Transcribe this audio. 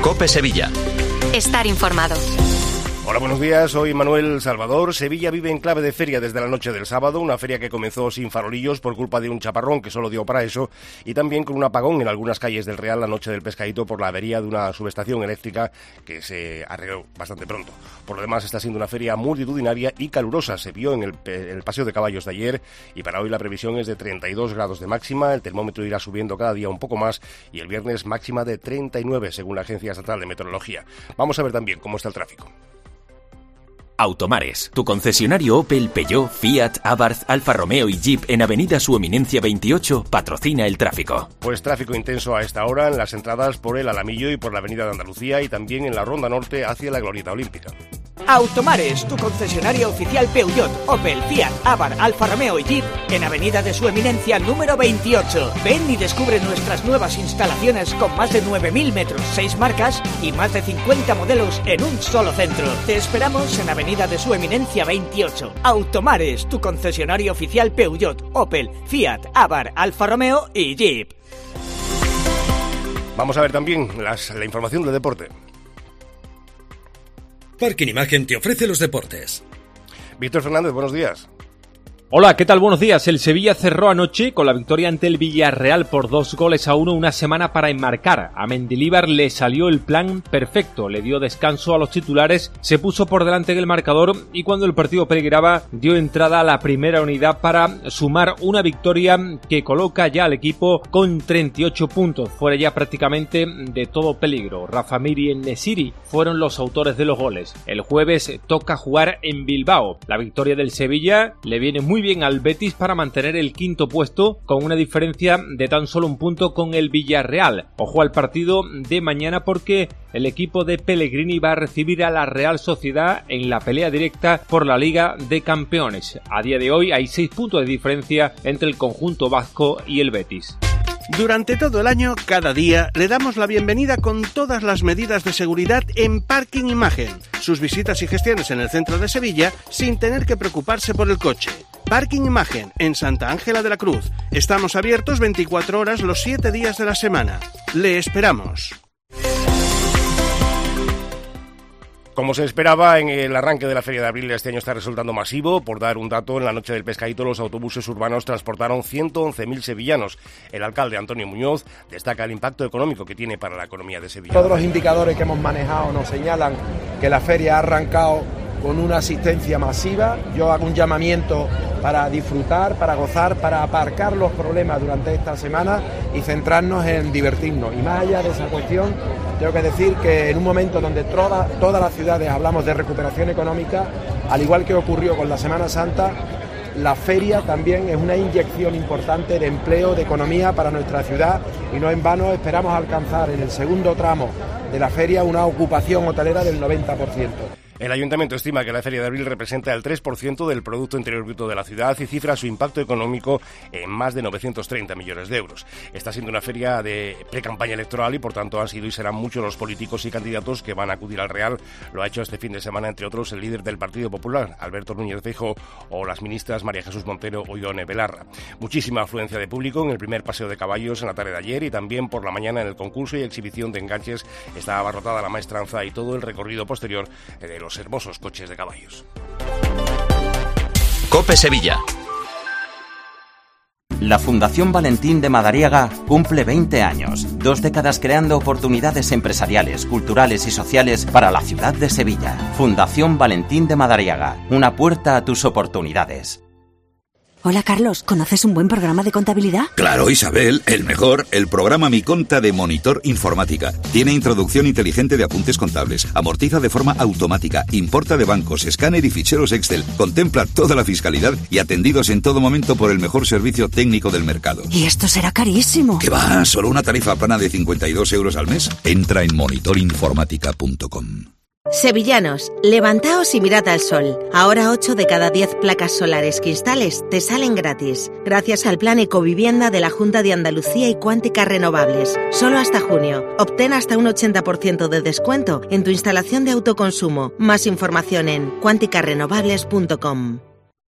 COPE Sevilla. Estar informado. Hola, buenos días, soy Manuel Salvador. Sevilla vive en clave de feria desde la noche del sábado, una feria que comenzó sin farolillos por culpa de un chaparrón que solo dio para eso, y también con un apagón en algunas calles del Real la noche del Pescadito por la avería de una subestación eléctrica que se arregló bastante pronto. Por lo demás, está siendo una feria multitudinaria y calurosa. Se vio en el paseo de caballos de ayer, y para hoy la previsión es de 32 grados de máxima, el termómetro irá subiendo cada día un poco más, y el viernes máxima de 39, según la Agencia Estatal de Meteorología. Vamos a ver también cómo está el tráfico. Automares, tu concesionario Opel, Peugeot, Fiat, Abarth, Alfa Romeo y Jeep en Avenida Su Eminencia 28 patrocina el tráfico. Pues tráfico intenso a esta hora en las entradas por el Alamillo y por la Avenida de Andalucía, y también en la Ronda Norte hacia la Glorieta Olímpica. Automares, tu concesionario oficial Peugeot, Opel, Fiat, Abarth, Alfa Romeo y Jeep en Avenida de Su Eminencia número 28. Ven y descubre nuestras nuevas instalaciones con más de 9.000 metros, 6 marcas y más de 50 modelos en un solo centro. Te esperamos en Avenida de Su Eminencia 28. Automares, tu concesionario oficial Peugeot, Opel, Fiat, Abarth, Alfa Romeo y Jeep. Vamos a ver también la información del deporte. Parking Imagen te ofrece los deportes. Víctor Fernández, buenos días. Hola, ¿qué tal? Buenos días. El Sevilla cerró anoche con la victoria ante el Villarreal por 2-1, una semana para enmarcar. A Mendilibar le salió el plan perfecto, le dio descanso a los titulares, se puso por delante en el marcador y cuando el partido peligraba dio entrada a la primera unidad para sumar una victoria que coloca ya al equipo con 38 puntos, fuera ya prácticamente de todo peligro. Rafa Mir y En-Nesyri fueron los autores de los goles. El jueves toca jugar en Bilbao. La victoria del Sevilla le viene muy bien al Betis para mantener el quinto puesto con una diferencia de tan solo un punto con el Villarreal. Ojo al partido de mañana porque el equipo de Pellegrini va a recibir a la Real Sociedad en la pelea directa por la Liga de Campeones. A día de hoy hay 6 puntos de diferencia entre el conjunto vasco y el Betis. Durante todo el año, cada día, le damos la bienvenida con todas las medidas de seguridad en Parking Imagen. Sus visitas y gestiones en el centro de Sevilla sin tener que preocuparse por el coche. Parking Imagen, en Santa Ángela de la Cruz. Estamos abiertos 24 horas los 7 días de la semana. Le esperamos. Como se esperaba, en el arranque de la Feria de Abril este año está resultando masivo. Por dar un dato, en la noche del Pescadito los autobuses urbanos transportaron 111.000 sevillanos. El alcalde Antonio Muñoz destaca el impacto económico que tiene para la economía de Sevilla. Todos los indicadores que hemos manejado nos señalan que la feria ha arrancado con una asistencia masiva. Yo hago un llamamiento para disfrutar, para gozar, para aparcar los problemas durante esta semana y centrarnos en divertirnos. Y más allá de esa cuestión, tengo que decir que en un momento donde todas las ciudades hablamos de recuperación económica, al igual que ocurrió con la Semana Santa, la feria también es una inyección importante de empleo, de economía para nuestra ciudad, y no en vano esperamos alcanzar en el segundo tramo de la feria una ocupación hotelera del 90%. El Ayuntamiento estima que la Feria de Abril representa el 3% del Producto Interior Bruto de la ciudad y cifra su impacto económico en más de 930 millones de euros. Está siendo una feria de pre-campaña electoral y por tanto han sido y serán muchos los políticos y candidatos que van a acudir al Real. Lo ha hecho este fin de semana, entre otros, el líder del Partido Popular, Alberto Núñez Feijóo, o las ministras María Jesús Montero o Ione Belarra. Muchísima afluencia de público en el primer paseo de caballos en la tarde de ayer y también por la mañana en el concurso y exhibición de enganches. Está abarrotada la maestranza y todo el recorrido posterior de los hermosos coches de caballos. COPE Sevilla. La Fundación Valentín de Madariaga cumple 20 años, 2 décadas creando oportunidades empresariales, culturales y sociales para la ciudad de Sevilla. Fundación Valentín de Madariaga, una puerta a tus oportunidades. Hola Carlos, ¿conoces un buen programa de contabilidad? Claro, Isabel, el mejor, el programa Mi Conta de Monitor Informática. Tiene introducción inteligente de apuntes contables, amortiza de forma automática, importa de bancos, escáner y ficheros Excel, contempla toda la fiscalidad y atendidos en todo momento por el mejor servicio técnico del mercado. ¿Y esto será carísimo? ¿Qué va? Solo una tarifa plana de 52 euros al mes. Entra en monitorinformática.com. Sevillanos, levantaos y mirad al sol. Ahora 8 de cada 10 placas solares que instales te salen gratis. Gracias al plan Ecovivienda de la Junta de Andalucía y Cuántica Renovables. Solo hasta junio. Obtén hasta un 80% de descuento en tu instalación de autoconsumo. Más información en cuanticarenovables.com.